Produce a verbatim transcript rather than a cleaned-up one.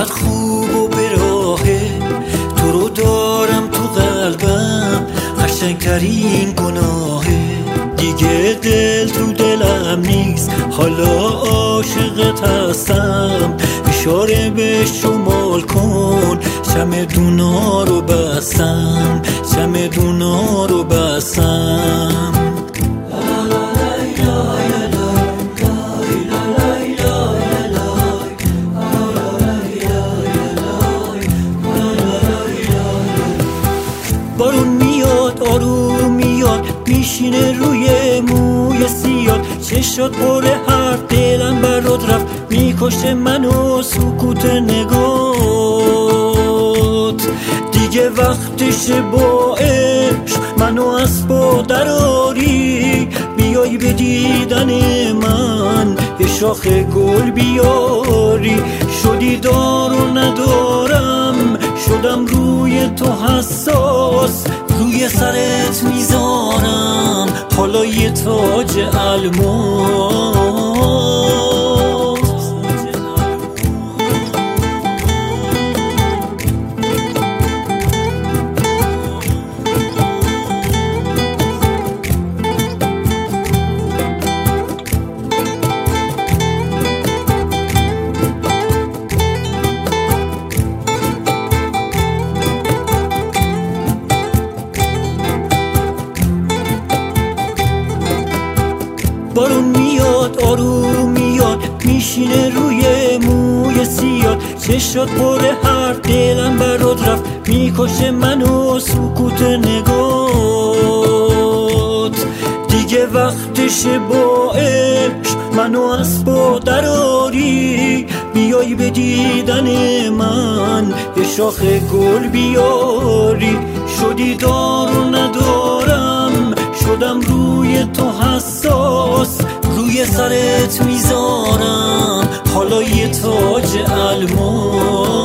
چقدر خوب و به راهه، تو رو دارم تو قلبم، قشنگترین گناهه. دیگه دل تو دلم نیست، حالا عاشقت هستم. اشاره به شمال کن، چمدونا رو بستم، چمدونا رو بستم. بارون میاد آروم میاد، میشینه روی موی سیاد، چشات پر حرف، دلم برات رفت، میکشه منو سکوت نگات. دیگه وقتشه با عشق منو از پا دراری، بیای به دیدن من یه شاخ گل بیاری. شدی دار و ندارم، شدم روی تو حساس، روی سرت میذارم حالا یه تاج الماس. بارون میاد آروم میاد، میشینه روی موی سیاد، چشات پر حرف، دلم برات رفت، میکشه منو سکوت نگات. دیگه وقتشه با عشق منو از پا دراری، بیای به دیدن من یه شاخ گل بیاری. شدی دار و ندارم، شدم روی تو حساس، روی سرت میذارم حالا یه تاج الماس.